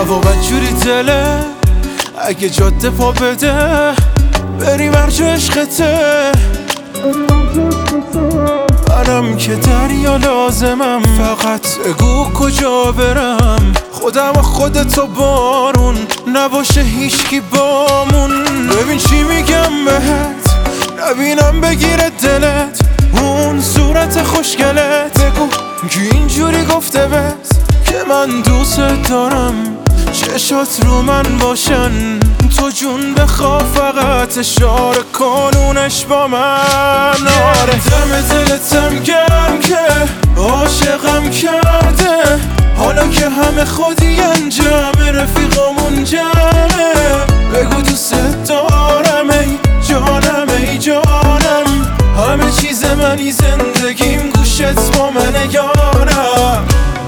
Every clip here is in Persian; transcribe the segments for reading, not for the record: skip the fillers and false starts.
هوا بدجوری دله اگه جاده پا بده بریم هرجا عشقته منم که دریا لازمم فقط بگو کجا برم خودم و خودتو بارون نباشه هیچکی بامون ببین چی میگم بهت نبینم بگیره دلت اون صورت خوشگلت بگو که اینجوری گفته بس که من دوست دارم چشات رو من باشن تو جون بخوا فقط اشاره کنونش با من آره دم دلتم گرم که عاشقم کرده حالا که همه خودی انجام رفیقامون جمعه بگو دوست دارم ای جانم ای جانم همه چیز منی زندگیم گوشت با منه یارم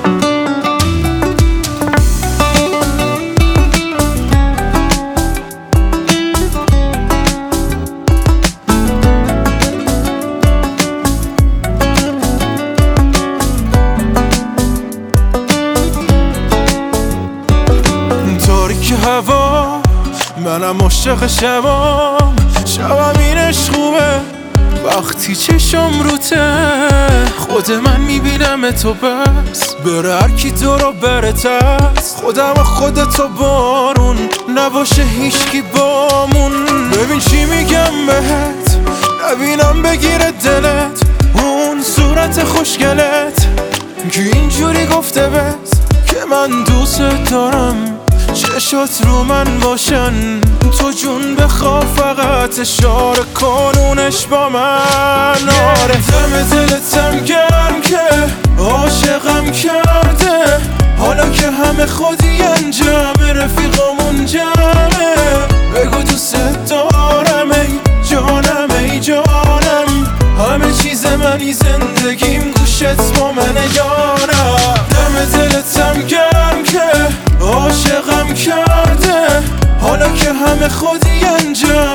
هوا منم عاشق شبام شبم این عشق خوبه وقتی چشم روته خود من میبینم تو بس بره هرکی تو رو برتست خودم و خودتو بارون نباشه هیچکی بامون ببین چی میگم بهت نبینم بگیره دلت اون صورت خوشگلت که اینجوری گفته بس که من دوست دارم چشات رو من باشن تو جون بخوا فقط اشاره کنونش با من آره دم دلتم گرم که عاشقم کرده حالا که همه خودی انجام رفیقامون جمعه بگو دوست دارم ای جانم ای جانم همه چیز منی زندگیم گوشت با منه یارم دم دلتم گرم که عاشقم کرده حالا که همه خودی انجام